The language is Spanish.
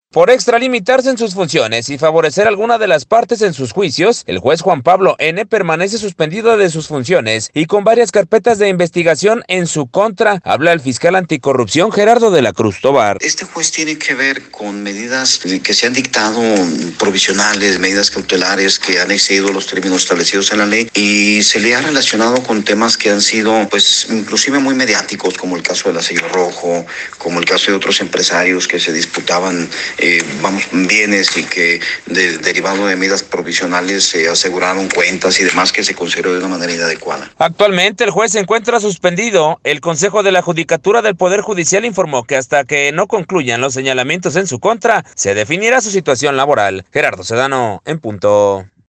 Por extralimitarse en sus funciones y favorecer alguna de las partes en sus juicios, el juez Juan Pablo N. permanece suspendido de sus funciones y con varias carpetas de investigación en su contra, habla el fiscal anticorrupción Gerardo de la Cruz Tobar. Este juez tiene que ver con medidas que se han dictado provisionales, medidas cautelares que han excedido los términos establecidos en la ley y se le ha relacionado con temas que han sido, pues, inclusive muy mediáticos, como el caso del Sello Rojo, como el caso de otros empresarios que se disputaban bienes y que derivado de medidas provisionales se aseguraron cuentas y demás que se consideró de una manera inadecuada. Actualmente el juez se encuentra suspendido. El Consejo de la Judicatura del Poder Judicial informó que hasta que no concluyan los señalamientos en su contra, se definirá su situación laboral. Gerardo Sedano, en punto.